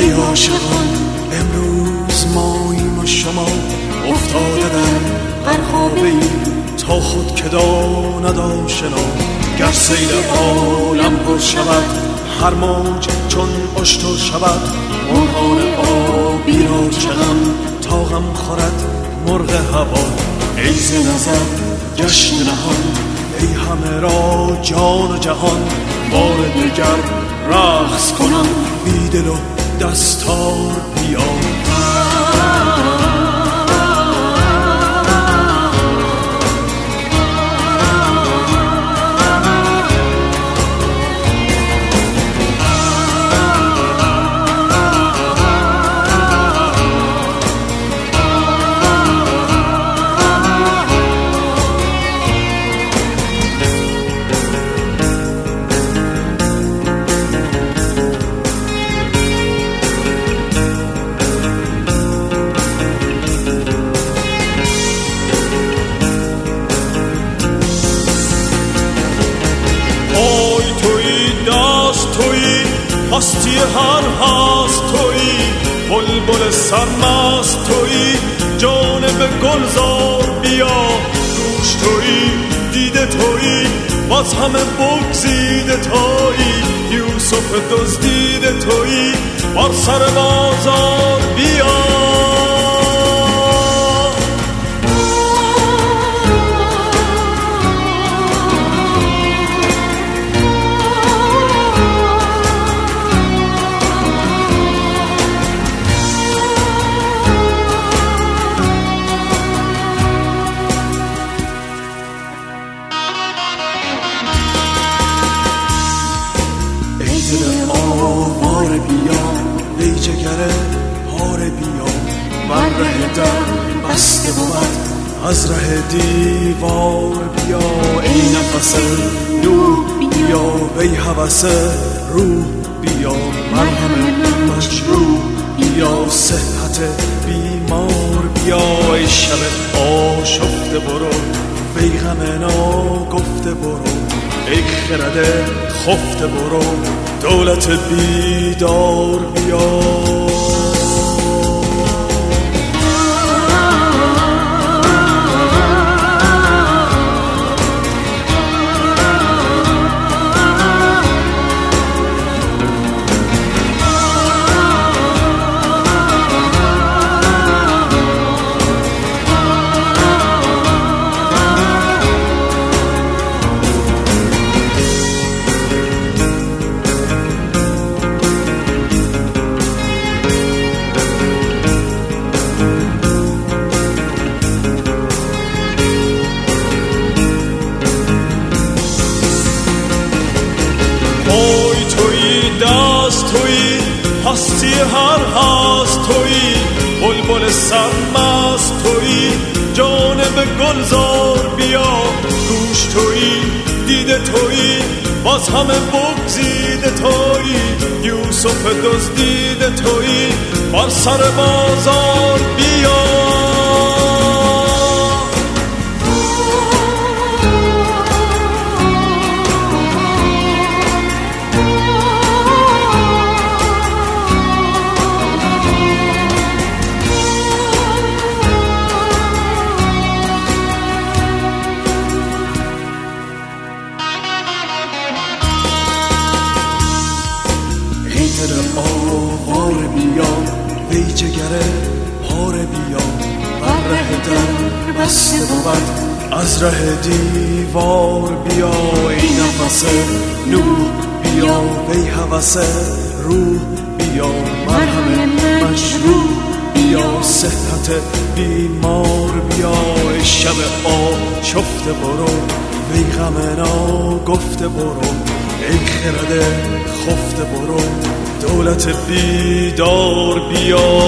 ای عاشقان امروز ماییم و شما افتاده در غرقابه ای تا خود که داند آشنا گر سیل عالم پر شود هر موج چون اشتر شود مرغان آبی را چه غم تا غم خورد مرغ هوا ای ز نظر گشت نهان ای همه را جان و جهان بار دگر رقص کنم بی دل و دستار بیا هستی هر هست تویی بلبل سرمست تویی جانب گلزار بیا گوش تویی دیده تویی باز همه بگزیده تویی یوسف دزدیده تویی بر سر بازار بیا آواره بیا ای جگر پاره بیا بر ره در بسته بود از ره دیوار بیا ای نفس نوح بیا وی هوس روح بیا مرهم مجروح بیا صحت بیمار بیا ای شب آشفته برو وی غم ناگفته برو ای خرد خفته برو دولت بیدار بیا تویی هستی هر هست تویی بلبل سرمست تویی جانب گلزار بیا گوش تویی دیده تویی باز همه بگزیده تویی یوسف دزدیده تویی بر سر بازار بیا آواره بیا وی جگر پاره بیا بر ره در بسته بود از ره دیوار بیا ای نفس نوح بیا وی هوس روح بیا مرهم مجروح بیا صحت بیمار بیا ای شب آشفته برو وی غم ناگفته برو ای خرد خفته برو دولت بیدار بیا